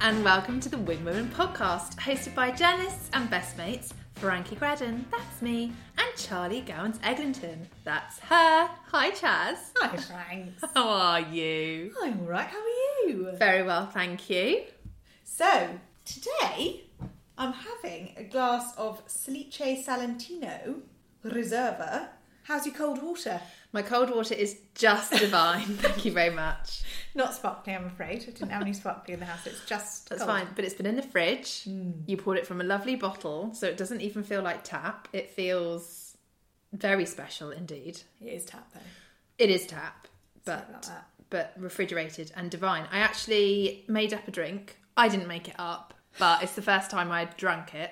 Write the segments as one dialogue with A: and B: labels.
A: and welcome to the Wing Women podcast, hosted by journalists and best mates Frankie Gradden, that's me, and Charlie Gowans-Eglinton, that's her. Hi Chaz.
B: Hi Franks.
A: How are you?
B: I'm alright, how are you?
A: Very well, thank you.
B: So, today I'm having a glass of Salice Salentino Reserva. How's your cold water?
A: My cold water is just divine, thank you very much.
B: Not sparkling, I'm afraid. I didn't have any sparkling in the house, it's just
A: That's
B: cold.
A: fine, but it's been in the fridge. You poured it from a lovely bottle, so it doesn't even feel like tap. It feels very special indeed.
B: It is tap though.
A: It is tap,
B: Sorry about that.
A: but refrigerated and divine. I actually made up a drink. I didn't make it up, but it's the first time I'd drunk it.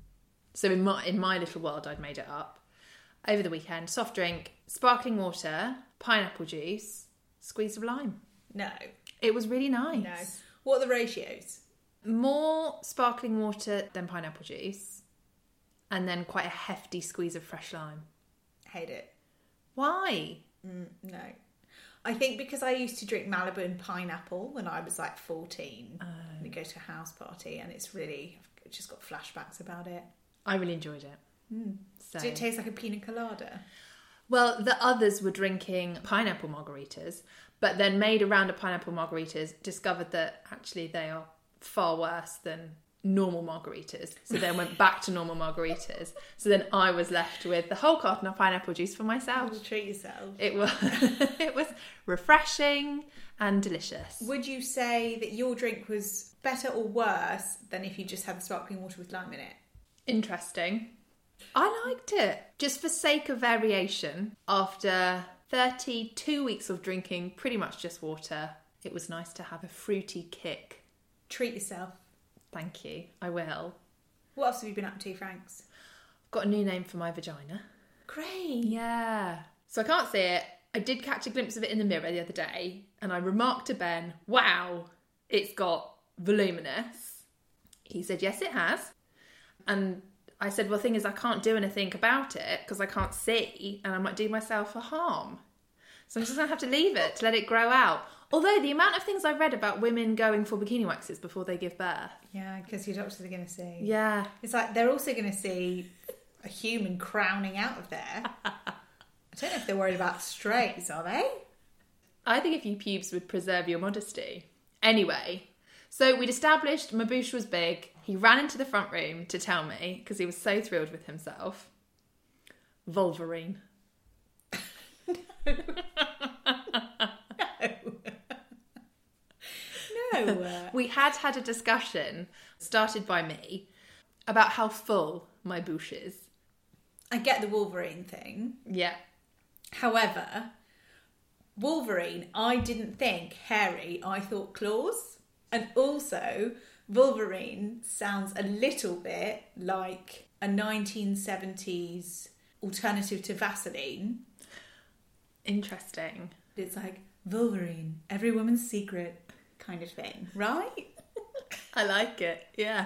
A: So in my little world, I'd made it up. Over the weekend, soft drink, sparkling water, pineapple juice, squeeze of lime.
B: No.
A: It was really nice.
B: No. What are the ratios?
A: More sparkling water than pineapple juice, and then quite a hefty squeeze of fresh lime.
B: Hate it.
A: Why?
B: No. I think because I used to drink Malibu and pineapple when I was like 14. And we go to a house party and it's really, I've just got flashbacks about it.
A: I really enjoyed it. So.
B: Does it taste like a pina colada?
A: Well, the others were drinking pineapple margaritas, but then made a round of pineapple margaritas, discovered that actually they are far worse than normal margaritas. So then went back to normal margaritas. So then I was left with the whole carton of pineapple juice for myself.
B: Oh, treat yourself.
A: It was it was refreshing and delicious.
B: Would you say that your drink was better or worse than if you just had the sparkling water with lime in it?
A: Interesting. I liked it. Just for sake of variation, after 32 weeks of drinking pretty much just water, it was nice to have a fruity kick.
B: Treat yourself.
A: Thank you. I will.
B: What else have you been up to, Franks?
A: I've got a new name for my vagina.
B: Great.
A: Yeah. So I can't see it. I did catch a glimpse of it in the mirror the other day, and I remarked to Ben, wow, it's got voluminous. He said, yes, it has. And I said, well, the thing is, I can't do anything about it because I can't see and I might do myself a harm. So I'm just going to have to leave it to let it grow out. Although the amount of things I read about women going for bikini waxes before they give birth.
B: Yeah, because your doctors are going to see.
A: Yeah.
B: It's like they're also going to see a human crowning out of there. I don't know if they're worried about strays, are they?
A: I think a few pubes would preserve your modesty. Anyway, so we'd established my boosh was big. He ran into the front room to tell me, because he was so thrilled with himself. Wolverine.
B: No.
A: We had a discussion, started by me, about how full my boosh is.
B: I get the Wolverine thing.
A: Yeah.
B: However, Wolverine, I didn't think hairy, I thought claws. And also, Wolverine sounds a little bit like a 1970s alternative to Vaseline.
A: Interesting.
B: It's like Wolverine, every woman's secret kind of thing, right?
A: I like it, yeah.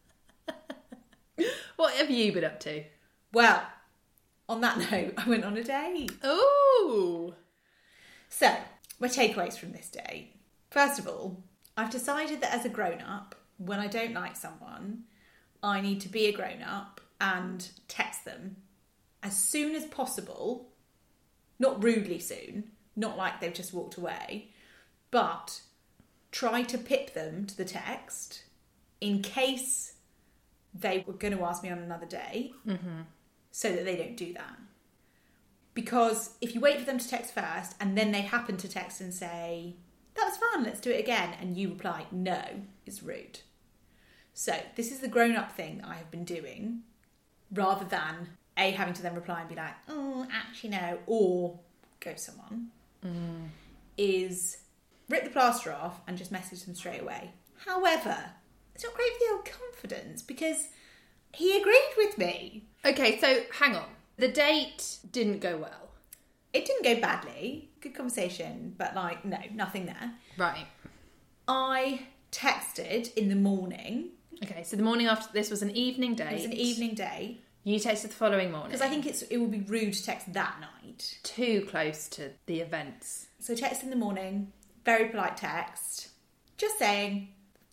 A: What have you been up to?
B: Well, on that note, I went on a date.
A: Ooh.
B: So, my takeaways from this date. First of all, I've decided that as a grown-up, when I don't like someone, I need to be a grown-up and text them as soon as possible, not rudely soon, not like they've just walked away, but try to pip them to the text in case they were going to ask me on another date, so that they don't do that. Because if you wait for them to text first and then they happen to text and say, that was fun, let's do it again, and you reply, no, it's rude. So this is the grown-up thing that I have been doing, rather than A, having to then reply and be like, oh, actually no, or ghost someone, is rip the plaster off and just message them straight away. However, it's not great for the old confidence because he agreed with me.
A: Okay, so hang on. The date didn't go well.
B: It didn't go badly. Good conversation, but like, no, nothing there.
A: Right.
B: I texted in the morning.
A: Okay, so the morning after this was an evening date.
B: It was an evening date.
A: You texted the following morning.
B: Because I think it would be rude to text that night.
A: Too close to the events.
B: So text in the morning, very polite text, just saying,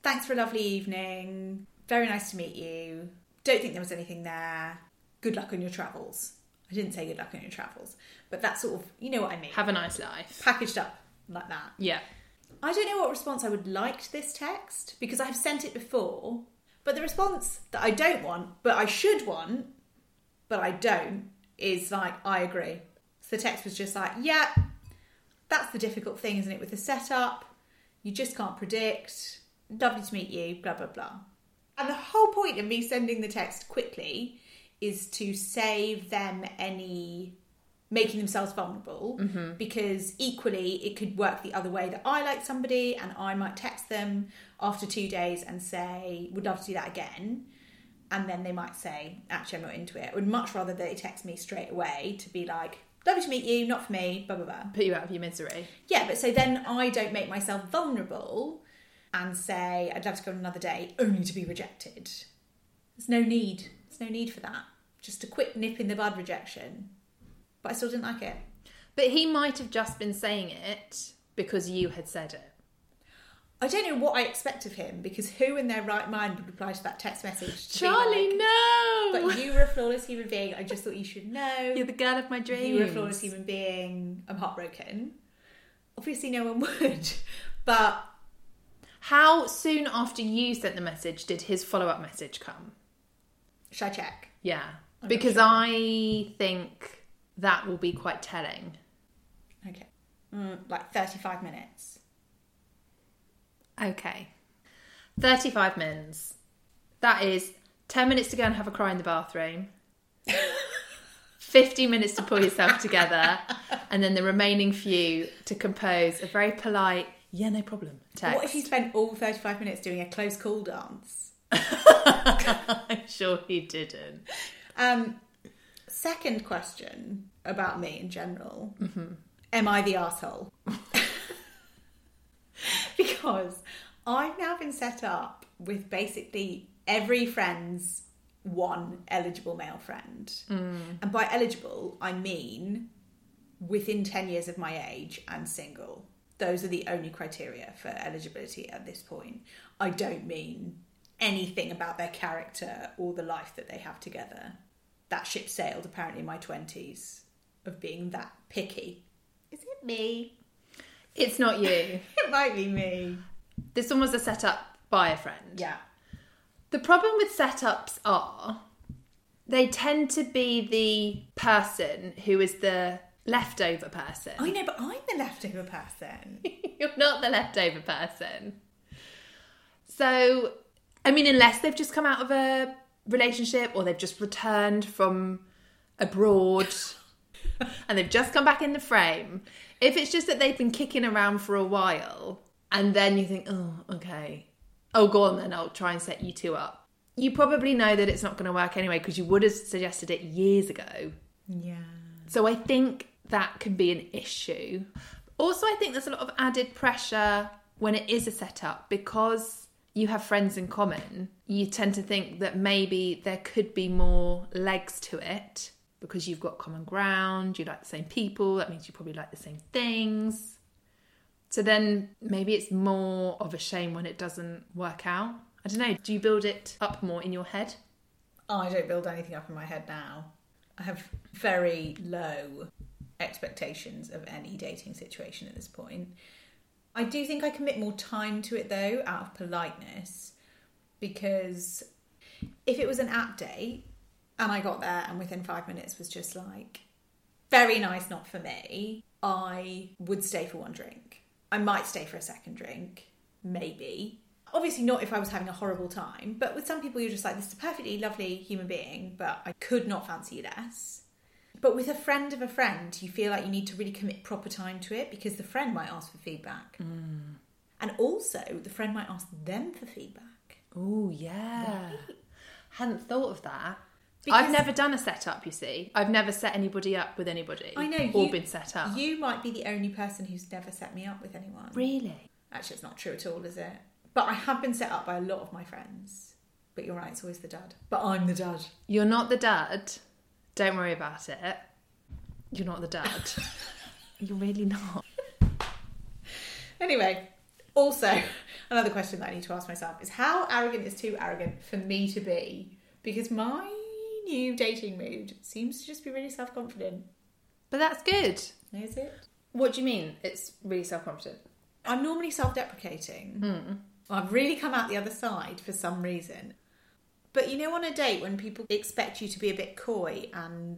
B: thanks for a lovely evening. Very nice to meet you. Don't think there was anything there. Good luck on your travels. I didn't say good luck on your travels, but that's sort of, you know what I mean.
A: Have a nice life.
B: Packaged up like that.
A: Yeah.
B: I don't know what response I would like to this text because I have sent it before, but the response that I don't want, but I should want, but I don't, is like, I agree. So the text was just like, yeah, that's the difficult thing, isn't it, with the setup? You just can't predict. Lovely to meet you, blah, blah, blah. And the whole point of me sending the text quickly is to save them any making themselves vulnerable, because equally it could work the other way, that I like somebody and I might text them after 2 days and say, would love to do that again. And then they might say, actually, I'm not into it. I would much rather they text me straight away to be like, lovely to meet you, not for me, blah, blah, blah.
A: Put you out of your misery.
B: Yeah, but so then I don't make myself vulnerable and say, I'd love to go on another date, only to be rejected. There's no need. There's no need for that. Just a quick nip in the bud rejection. But I still didn't like it.
A: But he might have just been saying it because you had said it.
B: I don't know what I expect of him, because who in their right mind would reply to that text message?
A: Charlie,
B: like,
A: no!
B: But you were a flawless human being. I just thought you should know.
A: You're the girl of my dreams.
B: You were a flawless human being. I'm heartbroken. Obviously no one would. But
A: how soon after you sent the message did his follow-up message come?
B: should I check?
A: Yeah.
B: I'm
A: Because
B: not sure.
A: I think that will be quite telling.
B: Okay. Like 35 minutes.
A: Okay. 35 mins. That is 10 minutes to go and have a cry in the bathroom. 50 minutes to pull yourself together. And then the remaining few to compose a very polite, yeah, no problem text.
B: What if you spent all 35 minutes doing a close call dance?
A: I'm sure he didn't.
B: Second question about me in general. Am I the arsehole? Because I've now been set up with basically every friend's one eligible male friend. And by eligible, I mean within 10 years of my age and single. Those are the only criteria for eligibility at this point. I don't mean anything about their character or the life that they have together. That ship sailed apparently in my 20s of being that picky. Is it me?
A: It's not you.
B: It might be me.
A: This one was a setup by a friend.
B: Yeah.
A: The problem with setups are they tend to be the person who is the leftover person.
B: I know, but I'm the leftover person.
A: You're not the leftover person. So, I mean, unless they've just come out of a relationship or they've just returned from abroad and they've just come back in the frame. If it's just that they've been kicking around for a while and then you think, oh, okay. Oh, go on then, I'll try and set you two up. You probably know that it's not going to work anyway because you would have suggested it years ago.
B: Yeah.
A: So I think that can be an issue. Also, I think there's a lot of added pressure when it is a setup because you have friends in common. You tend to think that maybe there could be more legs to it because you've got common ground, you like the same people, that means you probably like the same things. So then maybe it's more of a shame when it doesn't work out. I don't know, do you build it up more in your head?
B: I don't build anything up in my head now. I have very low expectations of any dating situation at this point. I do think I commit more time to it though, out of politeness, because if it was an app date and I got there and within 5 minutes was just like, very nice, not for me, I would stay for one drink. I might stay for a second drink, maybe. Obviously not if I was having a horrible time, but with some people you're just like, this is a perfectly lovely human being, but I could not fancy you less. But with a friend of a friend, you feel like you need to really commit proper time to it because the friend might ask for feedback. And also, the friend might ask them for feedback.
A: Oh, yeah.
B: Right.
A: Hadn't thought of that.
B: Because
A: I've never done a setup, you see. I've never set anybody up with anybody.
B: I know,
A: or been set up.
B: You might be the only person who's never set me up with anyone.
A: Really?
B: Actually, it's not true at all, is it? But I have been set up by a lot of my friends. But you're right, it's always the dud. But I'm the dud.
A: You're not the dad. Don't worry about it. You're not the dad. You're really not.
B: Anyway, Also, another question that I need to ask myself is how arrogant is too arrogant for me to be? Because my new dating mood seems to just be really self-confident.
A: But that's good.
B: Is it?
A: What do you mean it's really self-confident?
B: I'm normally self-deprecating. I've really come out the other side for some reason. But you know, on a date when people expect you to be a bit coy and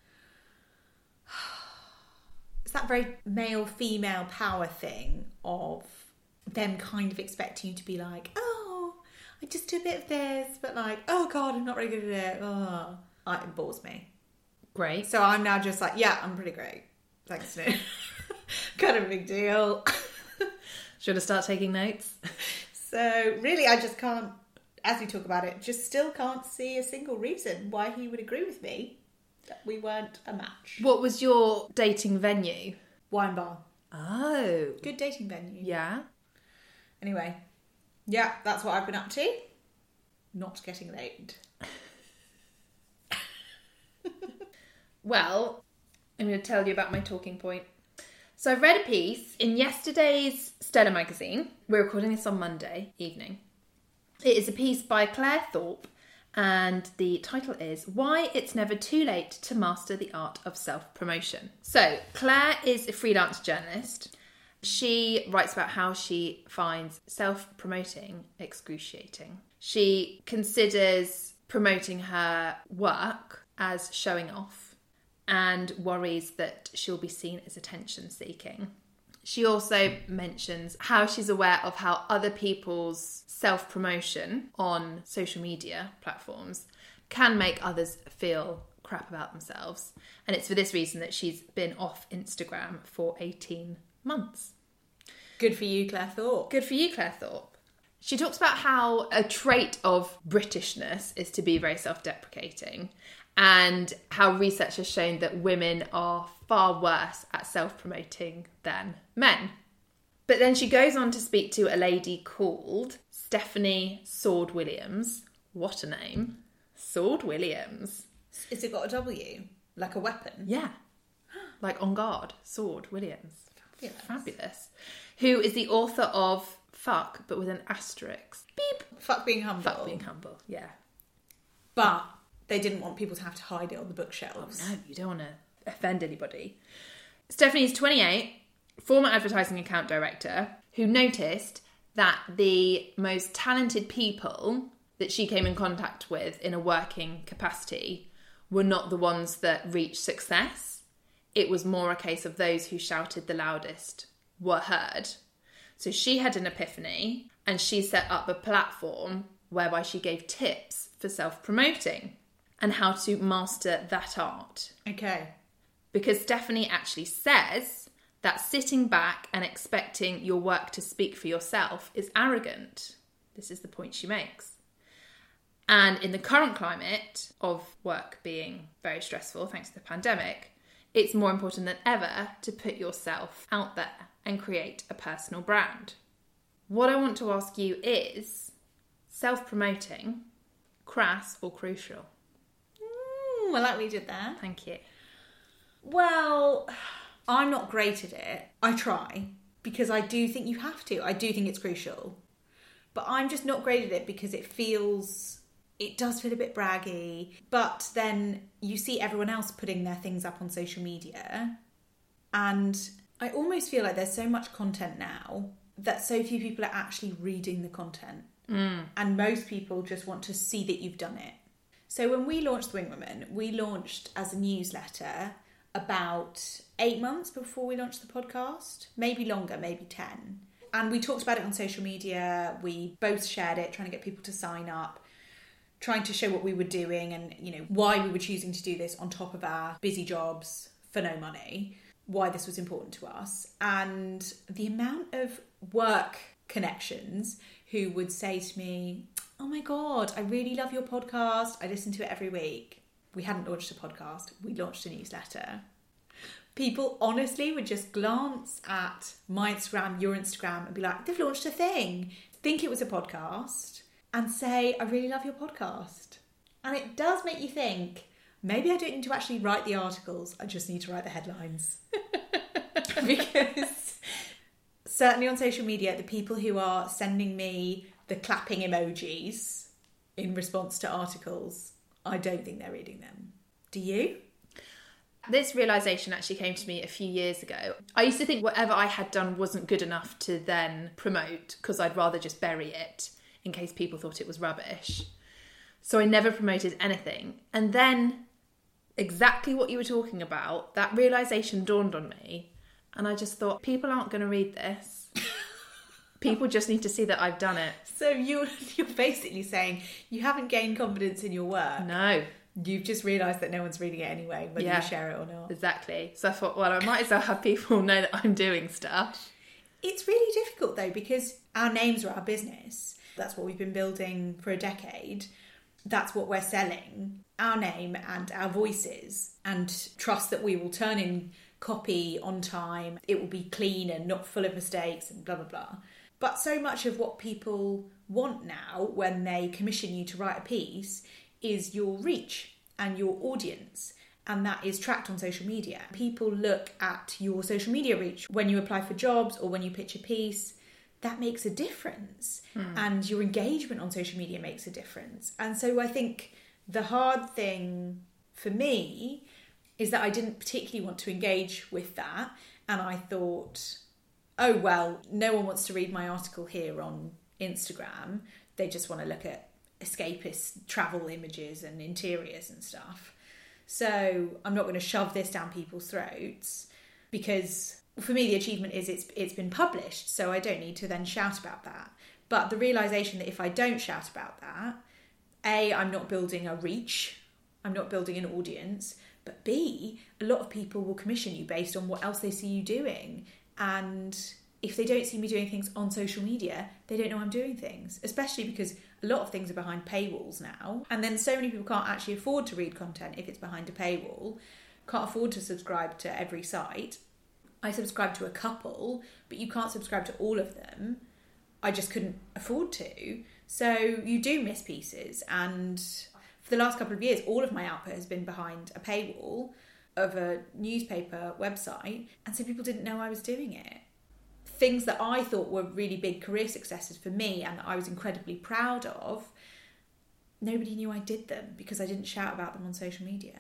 B: it's that very male-female power thing of them kind of expecting you to be like, oh, I just do a bit of this, but like, oh God, I'm not really good at it. Oh, it bores me.
A: Great.
B: So I'm now just like, yeah, I'm pretty great. Thanks, Nick. Kind of a big deal.
A: Should I start taking notes?
B: So really, I just can't, as we talk about it, just still can't see a single reason why he would agree with me that we weren't a match.
A: What was your dating venue?
B: Wine bar.
A: Oh.
B: Good dating venue.
A: Yeah.
B: Anyway, yeah, that's what I've been up to. Not getting laid.
A: Well, I'm going to tell you about my talking point. So I read a piece in yesterday's Stella magazine. We're recording this on Monday evening. It is a piece by Claire Thorpe, and the title is Why It's Never Too Late to Master the Art of Self-Promotion. So Claire is a freelance journalist. She writes about how she finds self-promoting excruciating. She considers promoting her work as showing off and worries that she'll be seen as attention-seeking. She also mentions how she's aware of how other people's self-promotion on social media platforms can make others feel crap about themselves. And it's for this reason that she's been off Instagram for 18 months.
B: Good for you, Claire Thorpe.
A: Good for you, Claire Thorpe. She talks about how a trait of Britishness is to be very self-deprecating, and how research has shown that women are far worse at self-promoting than men. But then she goes on to speak to a lady called Stephanie Sword Williams. What a name. Sword Williams.
B: Has it got a W? Like a weapon?
A: Yeah. Like on guard. Sword Williams.
B: Fabulous.
A: Fabulous. Who is the author of Fuck, but with an asterisk. Beep.
B: Fuck being humble.
A: Fuck being humble, yeah.
B: But they didn't want people to have to hide it on the bookshelves.
A: Oh, no, you don't want to offend anybody. Stephanie's 28, former advertising account director, who noticed that the most talented people that she came in contact with in a working capacity were not the ones that reached success. It was more a case of those who shouted the loudest were heard. So she had an epiphany and she set up a platform whereby she gave tips for self-promoting and how to master that art.
B: Okay.
A: Because Stephanie actually says that sitting back and expecting your work to speak for yourself is arrogant. This is the point she makes. And in the current climate of work being very stressful thanks to the pandemic, it's more important than ever to put yourself out there and create a personal brand. What I want to ask you is, self-promoting, crass or crucial?
B: I like what you did there.
A: Thank you.
B: Well, I'm not great at it. I try, because I do think you have to. I do think it's crucial. But I'm just not great at it because it does feel a bit braggy. But then you see everyone else putting their things up on social media. And I almost feel like there's so much content now that so few people are actually reading the content. And most people just want to see that you've done it. So when we launched The Wing Woman, we launched as a newsletter about 8 months before we launched the podcast. Maybe longer, maybe 10. And we talked about it on social media. We both shared it, trying to get people to sign up, trying to show what we were doing and, you know, why we were choosing to do this on top of our busy jobs for no money, why this was important to us. And the amount of work connections who would say to me, oh my God, I really love your podcast. I listen to it every week. We hadn't launched a podcast. We launched a newsletter. People honestly would just glance at my Instagram, your Instagram, and be like, they've launched a thing. Think it was a podcast and say, I really love your podcast. And it does make you think, maybe I don't need to actually write the articles. I just need to write the headlines. Because certainly on social media, the people who are sending me the clapping emojis in response to articles, I don't think they're reading them. Do you?
A: This realisation actually came to me a few years ago. I used to think whatever I had done wasn't good enough to then promote because I'd rather just bury it in case people thought it was rubbish. So I never promoted anything. And then exactly what you were talking about, that realisation dawned on me. And I just thought, people aren't going to read this. People just need to see that I've done it.
B: So you're basically saying you haven't gained confidence in your work.
A: No.
B: You've just realised that no one's reading it anyway, whether you share it or not.
A: Exactly. So I thought, well, I might as well have people know that I'm doing stuff.
B: It's really difficult though, because our names are our business. That's what we've been building for a decade. That's what we're selling. Our name and our voices, and trust that we will turn in copy on time. It will be clean and not full of mistakes and blah, blah, blah. But so much of what people want now when they commission you to write a piece is your reach and your audience. And that is tracked on social media. People look at your social media reach when you apply for jobs or when you pitch a piece. That makes a difference. And your engagement on social media makes a difference. And so I think the hard thing for me is that I didn't particularly want to engage with that. And I thought, oh, well, no one wants to read my article here on Instagram. They just want to look at escapist travel images and interiors and stuff. So I'm not going to shove this down people's throats, because for me the achievement is it's been published, so I don't need to then shout about that. But the realisation that if I don't shout about that, A, I'm not building a reach, I'm not building an audience, but B, a lot of people will commission you based on what else they see you doing. And if they don't see me doing things on social media, they don't know I'm doing things, especially because a lot of things are behind paywalls now. And then so many people can't actually afford to read content if it's behind a paywall, can't afford to subscribe to every site. I subscribe to a couple, but you can't subscribe to all of them. I just couldn't afford to. So you do miss pieces. And for the last couple of years, all of my output has been behind a paywall of a newspaper website. And so people didn't know I was doing it. Things that I thought were really big career successes for me and that I was incredibly proud of, nobody knew I did them because I didn't shout about them on social media.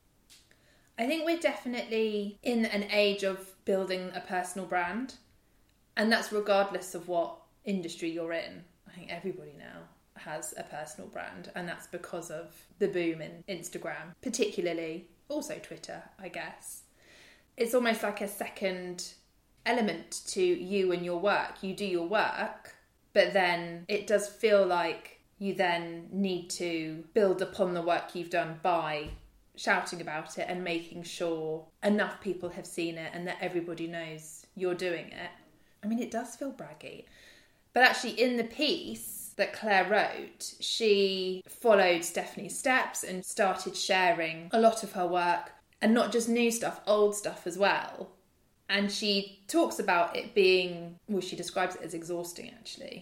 A: I think we're definitely in an age of building a personal brand, and that's regardless of what industry you're in. I think everybody now has a personal brand, and that's because of the boom in Instagram, particularly, also Twitter, I guess. It's almost like a second element to you and your work. You do your work, but then it does feel like you then need to build upon the work you've done by shouting about it and making sure enough people have seen it and that everybody knows you're doing it. I mean, it does feel braggy. But actually in the piece that Claire wrote, she followed Stephanie's steps and started sharing a lot of her work, and not just new stuff, old stuff as well. And she talks about it being, well, she describes it as exhausting actually.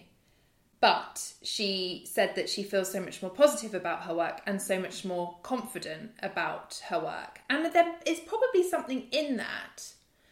A: But she said that she feels so much more positive about her work and so much more confident about her work. And there is probably something in that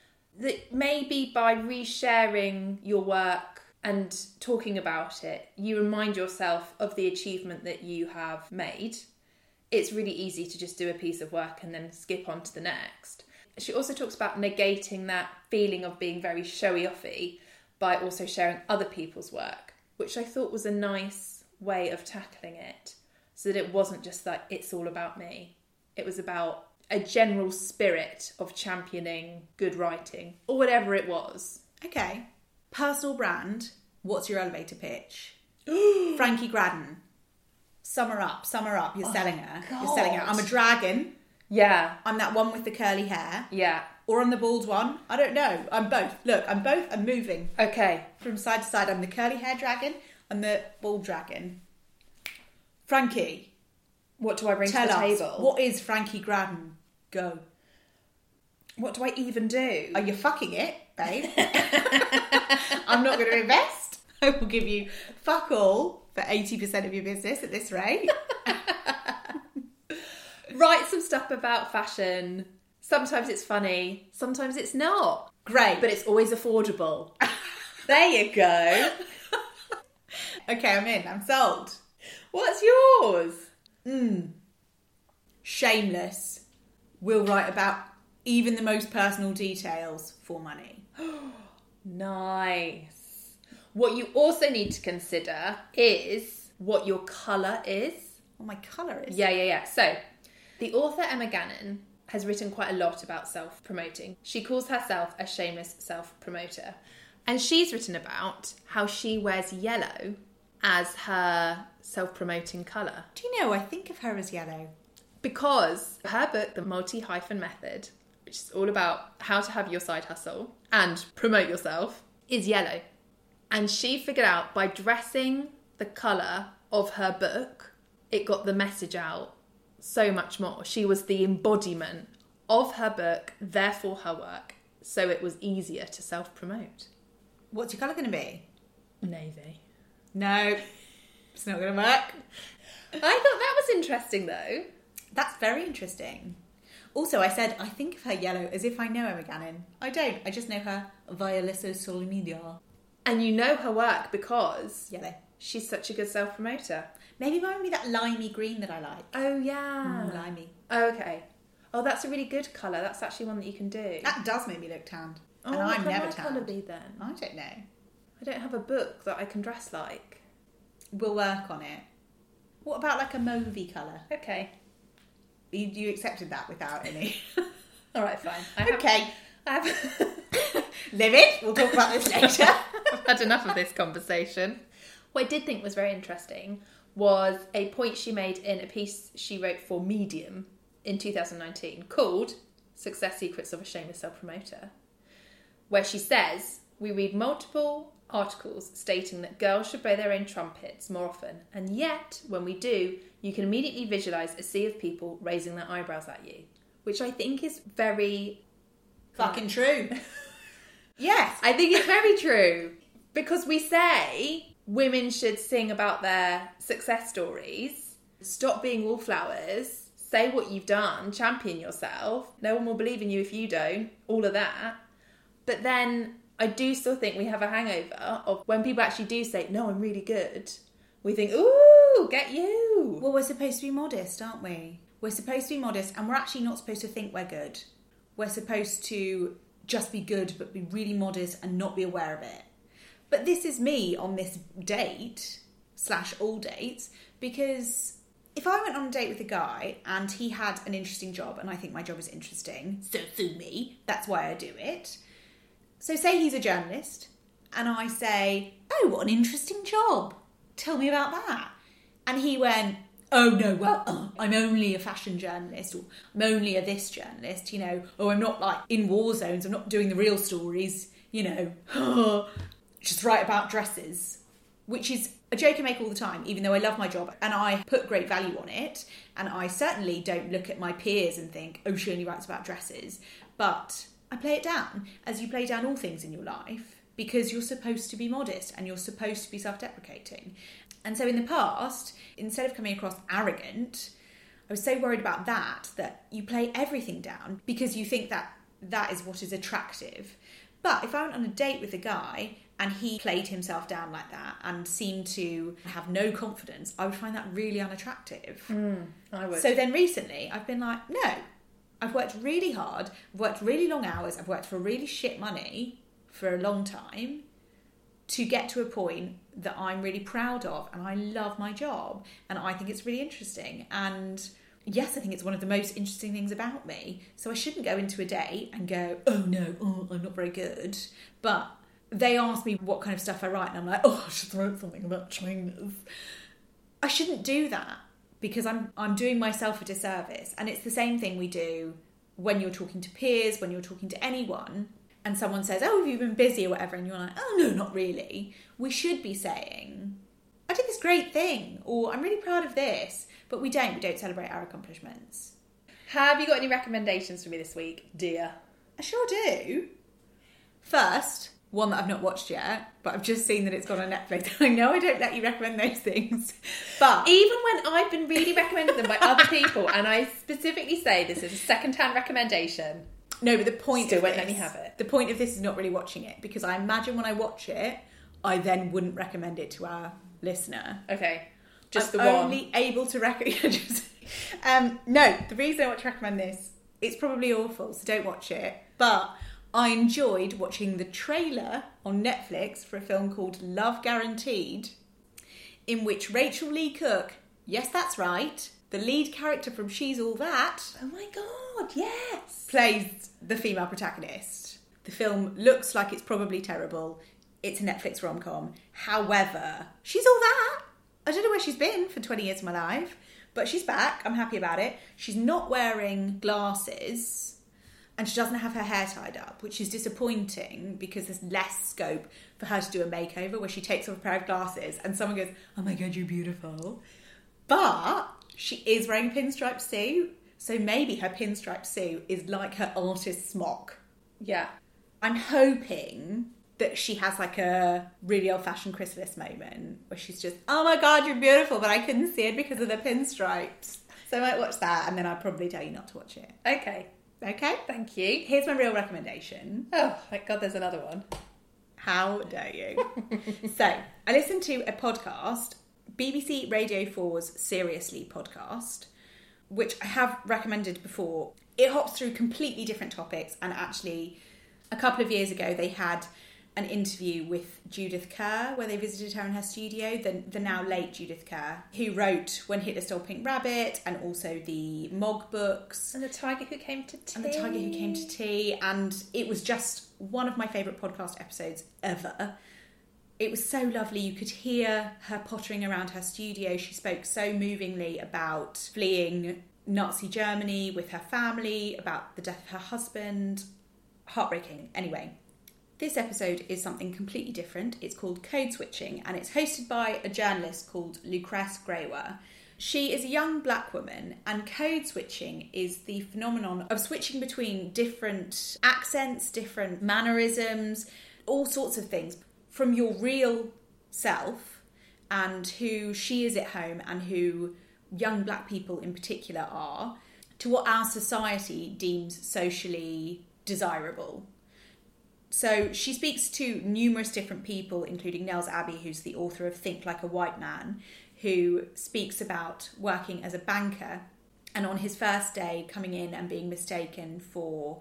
A: maybe by resharing your work and talking about it, you remind yourself of the achievement that you have made. It's really easy to just do a piece of work and then skip on to the next. She also talks about negating that feeling of being very showy-offy by also sharing other people's work, which I thought was a nice way of tackling it, so that it wasn't just like, it's all about me. It was about a general spirit of championing good writing, or whatever it was.
B: Okay. Personal brand. What's your elevator pitch? Frankie Graddon. Sum her up. You're selling her.
A: God.
B: You're selling her. I'm a dragon.
A: Yeah.
B: I'm that one with the curly hair.
A: Yeah.
B: Or I'm the bald one. I don't know. I'm both. Look, I'm both. I'm moving.
A: Okay.
B: From side to side. I'm the curly hair dragon. I'm the bald dragon. Frankie.
A: What do I bring to
B: Tell
A: the
B: us,
A: table?
B: what is Frankie Graddon? Go.
A: What do I even do?
B: Are you fucking it, babe? I'm not going to invest. I will give you fuck all for 80% of your business at this rate.
A: Write some stuff about fashion. Sometimes it's funny, sometimes it's not.
B: Great.
A: But it's always affordable. There you go.
B: Okay, I'm in. I'm sold.
A: What's yours?
B: Shameless. Will write about even the most personal details for money.
A: Nice. What you also need to consider is what your colour is.
B: What my colour is?
A: Yeah. So, the author Emma Gannon has written quite a lot about self-promoting. She calls herself a shameless self-promoter. And she's written about how she wears yellow as her self-promoting colour.
B: Do you know, I think of her as yellow.
A: Because her book, The Multi-Hyphen Method, which is all about how to have your side hustle and promote yourself, is yellow. And she figured out by dressing the colour of her book, it got the message out so much more. She was the embodiment of her book, therefore her work, so it was easier to self-promote.
B: What's your colour going to be?
A: Navy.
B: No, it's not going to work.
A: I thought that was interesting though.
B: That's very interesting. Also, I said, I think of her yellow as if I know Emma Gannon. I don't. I just know her via le social media.
A: And you know her work because
B: Yellow.
A: she's such a good self-promoter.
B: Maybe mine would be that limey green that I like.
A: Oh, yeah.
B: Limey.
A: Okay. Oh, that's a really good colour. That's actually one that you can do.
B: That does make me look tanned.
A: Oh,
B: and I'm
A: what
B: never
A: can my colour
B: tanned.
A: be then?
B: I don't know.
A: I don't have a book that I can dress like.
B: We'll work on it. What about like a mauvey colour?
A: Okay.
B: You accepted that without any.
A: All right, fine.
B: Okay.
A: I have
B: Live it. We'll talk about this later.
A: I've had enough of this conversation. What I did think was very interesting was a point she made in a piece she wrote for Medium in 2019 called Success Secrets of a Shameless Self-Promoter, where she says, we read multiple articles stating that girls should blow their own trumpets more often, and yet, when we do, you can immediately visualise a sea of people raising their eyebrows at you, which I think is very...
B: Fucking true. Yes.
A: I think it's very true, because we say women should sing about their success stories, stop being wallflowers, say what you've done, champion yourself, no one will believe in you if you don't, all of that. But then I do still think we have a hangover of when people actually do say, no, I'm really good, we think, ooh, get you.
B: Well, we're supposed to be modest, aren't we? We're supposed to be modest, and we're actually not supposed to think we're good. We're supposed to just be good, but be really modest and not be aware of it. But this is me on this date, / all dates, because if I went on a date with a guy and he had an interesting job, and I think my job is interesting, so sue me, that's why I do it. So say he's a journalist, and I say, oh, what an interesting job. Tell me about that. And he went, oh no, well, I'm only a fashion journalist, or I'm only a this journalist, you know, or I'm not like in war zones, I'm not doing the real stories, you know, just write about dresses, which is a joke I make all the time, even though I love my job and I put great value on it. And I certainly don't look at my peers and think, oh, she only writes about dresses. But I play it down, as you play down all things in your life, because you're supposed to be modest and you're supposed to be self-deprecating. And so in the past, instead of coming across arrogant, I was so worried about that you play everything down because you think that that is what is attractive. But if I went on a date with a guy and he played himself down like that and seemed to have no confidence, I would find that really unattractive.
A: I would.
B: So then recently I've been like, no, I've worked really hard, I've worked really long hours, I've worked for really shit money for a long time to get to a point that I'm really proud of, and I love my job and I think it's really interesting, and yes, I think it's one of the most interesting things about me. So I shouldn't go into a date and go, oh no, I'm not very good. But they ask me what kind of stuff I write and I'm like, oh, I should write something about trainers. I shouldn't do that because I'm doing myself a disservice. And it's the same thing we do when you're talking to peers, when you're talking to anyone, and someone says, oh, have you been busy or whatever? And you're like, oh, no, not really. We should be saying, I did this great thing, or I'm really proud of this. But we don't celebrate our accomplishments.
A: Have you got any recommendations for me this week, dear?
B: I sure do. First, one that I've not watched yet, but I've just seen that it's gone on Netflix. I know I don't let you recommend those things, but...
A: Even when I've been really recommended them by other people, and I specifically say this is a second-hand recommendation.
B: No, but the point
A: Still
B: of
A: won't
B: this,
A: let me have it.
B: The point of this is not really watching it, because I imagine when I watch it, I then wouldn't recommend it to our listener.
A: Okay. Just
B: I'm
A: the one.
B: only able to recommend. No, the reason I want to recommend this, it's probably awful, so don't watch it. But I enjoyed watching the trailer on Netflix for a film called Love Guaranteed, in which Rachel Lee Cook, yes, that's right, the lead character from She's All That,
A: Oh my god, yes!
B: plays the female protagonist. The film looks like it's probably terrible. It's a Netflix rom-com. However, she's all that. I don't know where she's been for 20 years of my life, but she's back. I'm happy about it. She's not wearing glasses and she doesn't have her hair tied up, which is disappointing because there's less scope for her to do a makeover where she takes off a pair of glasses and someone goes, oh my God, you're beautiful. But she is wearing a pinstripe suit, so maybe her pinstripe suit is like her artist smock.
A: Yeah.
B: I'm hoping that she has like a really old-fashioned chrysalis moment where she's just, oh my God, you're beautiful, but I couldn't see it because of the pinstripes. So I might watch that and then I'll probably tell you not to watch it.
A: Okay.
B: Okay?
A: Thank you.
B: Here's my real recommendation.
A: Oh, thank God there's another one.
B: How dare you? So, I listened to a podcast, BBC Radio 4's Seriously podcast, which I have recommended before. It hops through completely different topics, and actually a couple of years ago they had an interview with Judith Kerr where they visited her in her studio, the now late Judith Kerr, who wrote When Hitler Stole Pink Rabbit and also the Mog books.
A: And The Tiger Who Came to Tea.
B: And The Tiger Who Came to Tea. And it was just one of my favourite podcast episodes ever. It was so lovely. You could hear her pottering around her studio. She spoke so movingly about fleeing Nazi Germany with her family, about the death of her husband. Heartbreaking. Anyway, this episode is something completely different. It's called Code Switching, and it's hosted by a journalist called Lucrece Grewer. She is a young black woman, and code switching is the phenomenon of switching between different accents, different mannerisms, all sorts of things, from your real self and who she is at home and who young black people in particular are, to what our society deems socially desirable. So she speaks to numerous different people, including Nels Abbey, who's the author of Think Like a White Man, who speaks about working as a banker and on his first day coming in and being mistaken for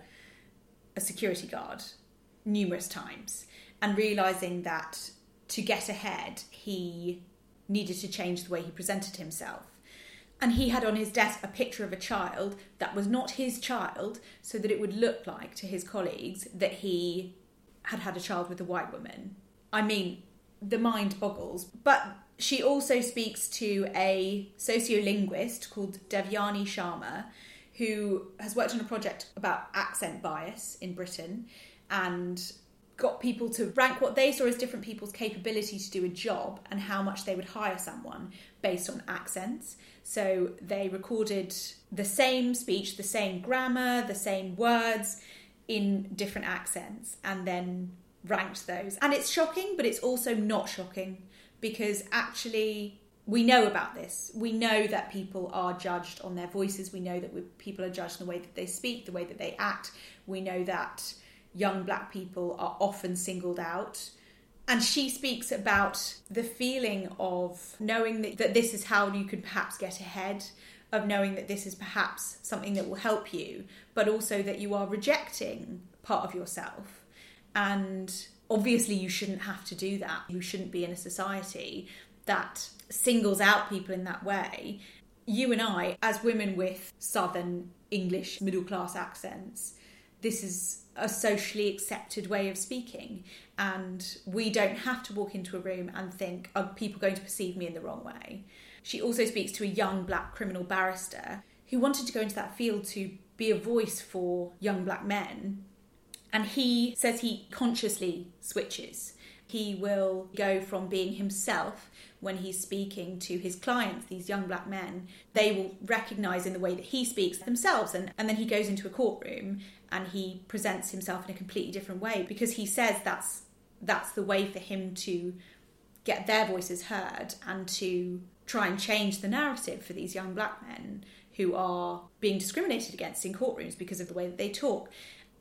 B: a security guard numerous times and realising that to get ahead he needed to change the way he presented himself. And he had on his desk a picture of a child that was not his child, so that it would look like to his colleagues that he had had a child with a white woman. I mean, the mind boggles. But she also speaks to a sociolinguist called Devyani Sharma, who has worked on a project about accent bias in Britain and got people to rank what they saw as different people's capability to do a job and how much they would hire someone based on accents. So they recorded the same speech, the same grammar, the same words in different accents and then ranked those. And it's shocking, but it's also not shocking because actually we know about this. We know that people are judged on their voices. We know that people are judged on the way that they speak, the way that they act. We know that young black people are often singled out. And she speaks about the feeling of knowing that this is how you could perhaps get ahead, of knowing that this is perhaps something that will help you, but also that you are rejecting part of yourself. And obviously you shouldn't have to do that. You shouldn't be in a society that singles out people in that way. You and I, as women with Southern English middle-class accents, this is a socially accepted way of speaking, and we don't have to walk into a room and think, are people going to perceive me in the wrong way? She also speaks to a young black criminal barrister who wanted to go into that field to be a voice for young black men, and he says he consciously switches. He will go from being himself when he's speaking to his clients, these young black men. They will recognise in the way that he speaks themselves, and then he goes into a courtroom and he presents himself in a completely different way because he says that's the way for him to get their voices heard and to try and change the narrative for these young black men who are being discriminated against in courtrooms because of the way that they talk.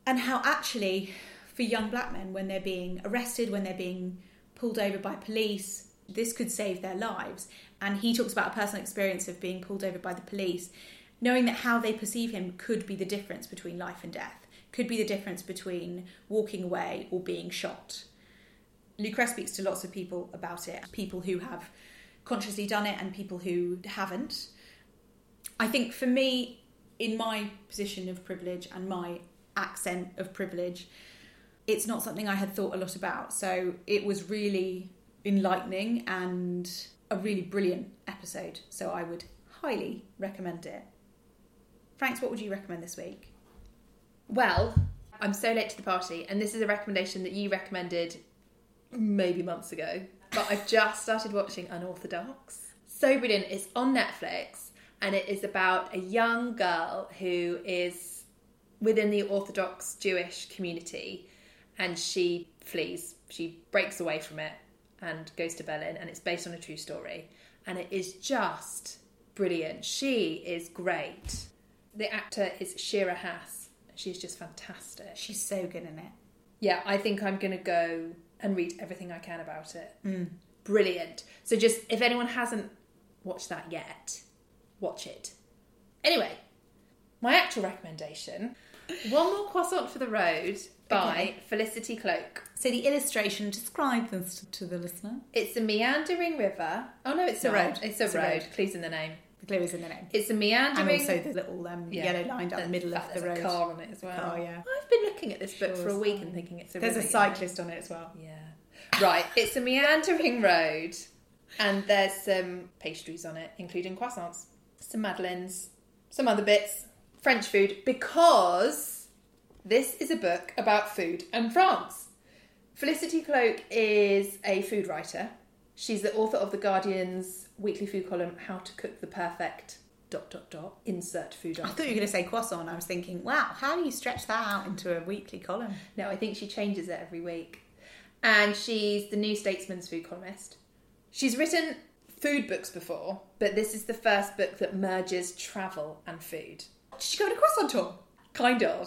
B: And how actually, for young black men, when they're being arrested, when they're being pulled over by police, this could save their lives. And he talks about a personal experience of being pulled over by the police, knowing that how they perceive him could be the difference between life and death, could be the difference between walking away or being shot. Lucrece speaks to lots of people about it, people who have consciously done it and people who haven't. I think for me, in my position of privilege and my accent of privilege, it's not something I had thought a lot about. So it was really enlightening and a really brilliant episode. So I would highly recommend it. Franks, what would you recommend this week?
A: Well, I'm so late to the party, and this is a recommendation that you recommended maybe months ago, but I've just started watching Unorthodox. So brilliant. It's on Netflix, and it is about a young girl who is within the Orthodox Jewish community, and she flees. She breaks away from it and goes to Berlin, and it's based on a true story, and it is just brilliant. She is great. The actor is Shira Haas. She's just fantastic.
B: She's so good in it.
A: Yeah, I think I'm going to go and read everything I can about it. Brilliant. So just, if anyone hasn't watched that yet, watch it. Anyway, my actual recommendation, One More Croissant for the Road by Felicity Cloak.
B: So the illustration, describe this to the listener.
A: It's a meandering river. Oh no, it's a road. It's a road. Clue's in the name.
B: The clue is in the name.
A: It's a meandering...
B: And also the little yellow line down the middle of the road.
A: There's a car on it as well.
B: Oh, yeah.
A: I've been looking at this book for a week and thinking it's a river.
B: There's a cyclist on it as well.
A: Yeah. Right, it's a meandering road, and there's some pastries on it, including croissants, some madeleines, some other bits, French food, because this is a book about food and France. Felicity Cloak is a food writer. She's the author of The Guardian's weekly food column, How to Cook the Perfect... ... insert food item.
B: I thought you were going to say croissant. I was thinking, wow, how do you stretch that out into a weekly column?
A: No, I think she changes it every week. And she's the New Statesman's food columnist. She's written food books before, but this is the first book that merges travel and food.
B: Did she go on a croissant tour?
A: Kind of.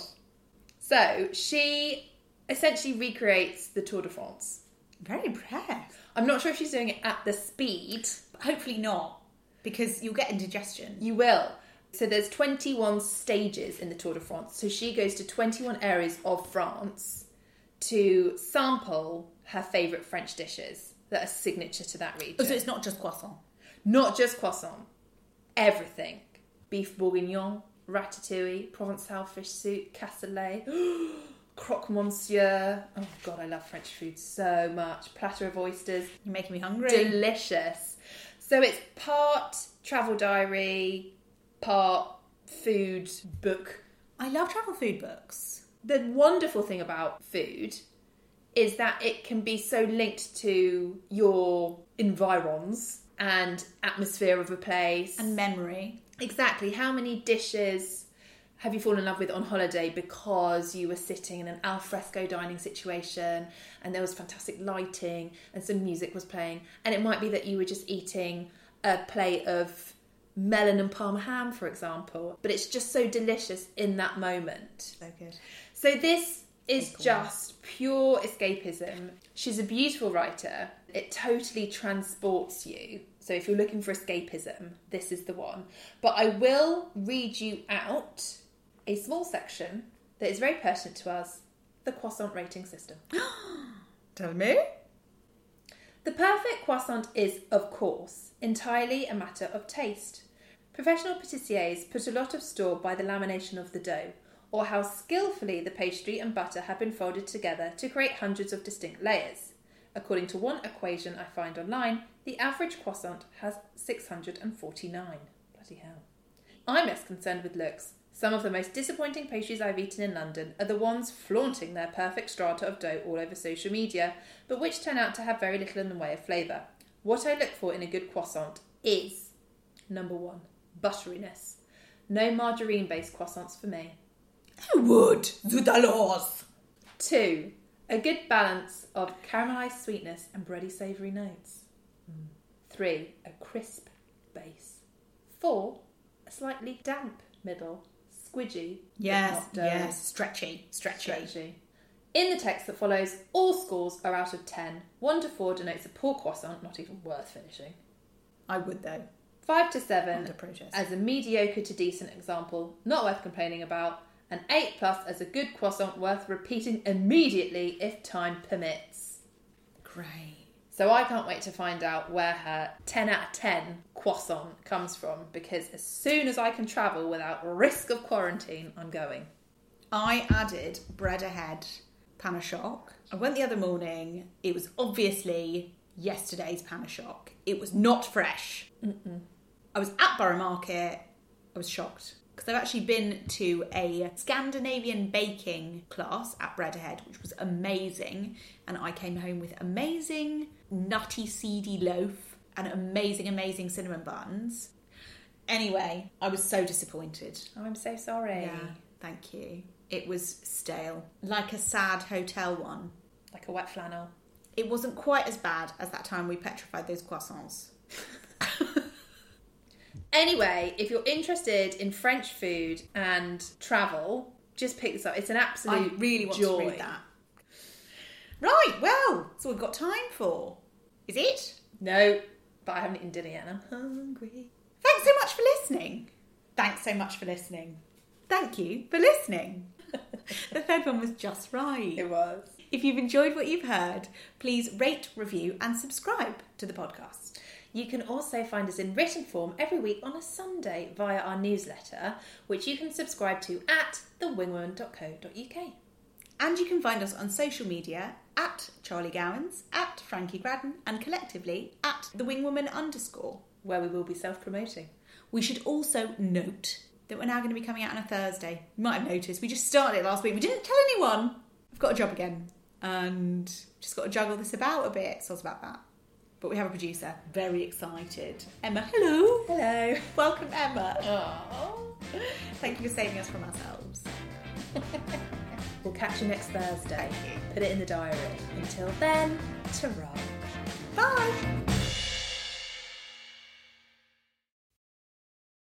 A: So she essentially recreates the Tour de France.
B: Very impressed.
A: I'm not sure if she's doing it at the speed.
B: But hopefully not, because you'll get indigestion.
A: You will. So there's 21 stages in the Tour de France. So she goes to 21 areas of France to sample her favourite French dishes that are signature to that region.
B: Oh, so it's not just croissant?
A: Not just croissant. Everything. Beef bourguignon, ratatouille, Provençal fish soup, cassoulet, croque monsieur. Oh God, I love French food so much. Platter of oysters.
B: You're making me hungry.
A: Delicious. So it's part travel diary, part food book.
B: I love travel food books.
A: The wonderful thing about food is that it can be so linked to your environs and atmosphere of a place.
B: And memory.
A: Exactly. How many dishes have you fallen in love with on holiday because you were sitting in an al fresco dining situation and there was fantastic lighting and some music was playing, and it might be that you were just eating a plate of melon and parma ham, for example, but it's just so delicious in that moment.
B: So good.
A: So this is just pure escapism. She's a beautiful writer. It totally transports you. So if you're looking for escapism, this is the one. But I will read you out a small section that is very pertinent to us, the croissant rating system.
B: Tell me.
A: The perfect croissant is, of course, entirely a matter of taste. Professional pâtissiers put a lot of store by the lamination of the dough, or how skillfully the pastry and butter have been folded together to create hundreds of distinct layers. According to one equation I find online, the average croissant has 649. Bloody hell. I'm less concerned with looks. Some of the most disappointing pastries I've eaten in London are the ones flaunting their perfect strata of dough all over social media, but which turn out to have very little in the way of flavour. What I look for in a good croissant is, number 1, butteriness. No margarine-based croissants for me.
B: I would. Zut alors.
A: 2, a good balance of caramelised sweetness and bready savoury notes. 3, a crisp base. 4, a slightly damp middle. squidgy. but
B: Yes,
A: not doughy.
B: yes. Stretchy.
A: Stretchy. In the text that follows, all scores are out of 10. 1 to 4 denotes a poor croissant, not even worth finishing.
B: I would, though.
A: 5 to 7
B: Under protest.
A: as a mediocre to decent example, not worth complaining about. And 8 plus as a good croissant worth repeating immediately if time permits.
B: Great.
A: So I can't wait to find out where her 10 out of 10 croissant comes from, because as soon as I can travel without risk of quarantine, I'm going.
B: I added bread ahead pain au choc. I went the other morning. It was obviously yesterday's pain au choc. It was not fresh. I was at Borough Market. I was shocked because I've actually been to a Scandinavian baking class at Bread Ahead, which was amazing. And I came home with amazing nutty seedy loaf and amazing cinnamon buns. Anyway, I was so disappointed.
A: Oh, I'm so sorry.
B: Yeah, thank you. It was stale, like a sad hotel one.
A: Like a wet flannel.
B: It wasn't quite as bad as that time we petrified those croissants.
A: Anyway, if you're interested in French food and travel, just pick this up. It's an absolute
B: I really want
A: joy.
B: to read that. Right, well, that's all we've got time for. Is it?
A: No, but I haven't eaten dinner yet and I'm hungry.
B: Thanks so much for listening. Thanks so much for listening. Thank you for listening. The third one was just right.
A: It was.
B: If you've enjoyed what you've heard, please rate, review and subscribe to the podcast.
A: You can also find us in written form every week on a Sunday via our newsletter, which you can subscribe to at thewingwoman.co.uk.
B: And you can find us on social media at Charlie Gowans, at Frankie Gradden, and collectively at thewingwoman_.
A: Where we will be self-promoting.
B: We should also note that we're now going to be coming out on a Thursday. You might have noticed, we just started it last week. We didn't tell anyone. I've got a job again. And just got to juggle this about a bit. So it's about that. But we have a producer. Very excited. Emma, hello.
A: Hello.
B: Welcome, Emma.
A: Aww.
B: Thank you for saving us from ourselves.
A: We'll catch you next Thursday.
B: Thank you.
A: Put it in the diary. Until then, ta-ra.
B: Bye.